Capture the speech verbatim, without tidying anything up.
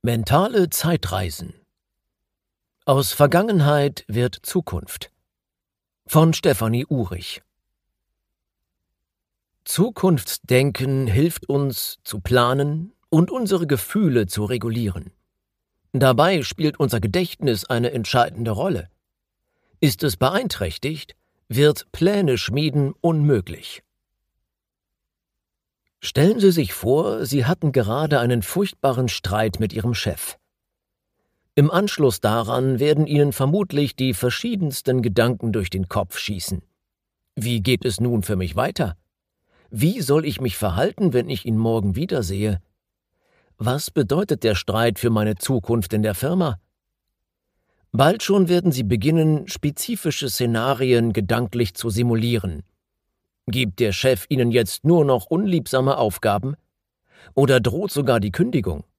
Mentale Zeitreisen. Aus Vergangenheit wird Zukunft. Von Stefanie Uhrig. Zukunftsdenken hilft uns, zu planen und unsere Gefühle zu regulieren. Dabei spielt unser Gedächtnis eine entscheidende Rolle. Ist es beeinträchtigt, wird Pläne schmieden unmöglich. Stellen Sie sich vor, Sie hatten gerade einen furchtbaren Streit mit Ihrem Chef. Im Anschluss daran werden Ihnen vermutlich die verschiedensten Gedanken durch den Kopf schießen. Wie geht es nun für mich weiter? Wie soll ich mich verhalten, wenn ich ihn morgen wiedersehe? Was bedeutet der Streit für meine Zukunft in der Firma? Bald schon werden Sie beginnen, spezifische Szenarien gedanklich zu simulieren. Gibt der Chef Ihnen jetzt nur noch unliebsame Aufgaben? Oder droht sogar die Kündigung?